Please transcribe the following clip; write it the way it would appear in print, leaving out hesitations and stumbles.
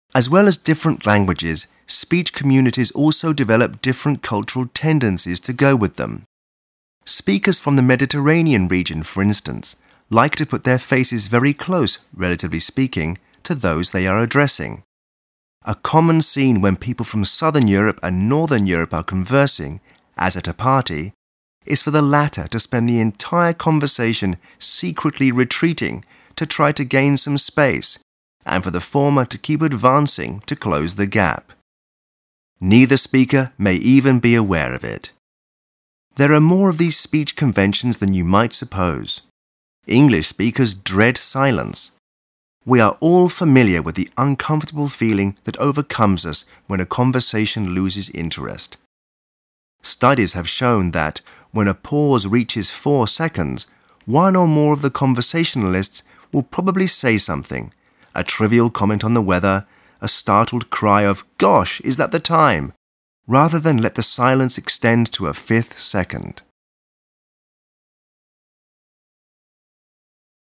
As well as different languages, speech communities also develop different cultural tendencies to go with them. Speakers from the Mediterranean region, for instance, like to put their faces very close, relatively speaking, to those they are addressing. A common scene when people from Southern Europe and Northern Europe are conversing, as at a party, is for the latter to spend the entire conversation secretly retreating to try to gain some space, and for the former to keep advancing to close the gap. Neither speaker may even be aware of it. There are more of these speech conventions than you might suppose. English speakers dread silence. We are all familiar with the uncomfortable feeling that overcomes us when a conversation loses interest. Studies have shown that when a pause reaches 4 seconds, one or more of the conversationalists will probably say something, a trivial comment on the weather, a startled cry of, "Gosh, is that the time?" rather than let the silence extend to a 5th second.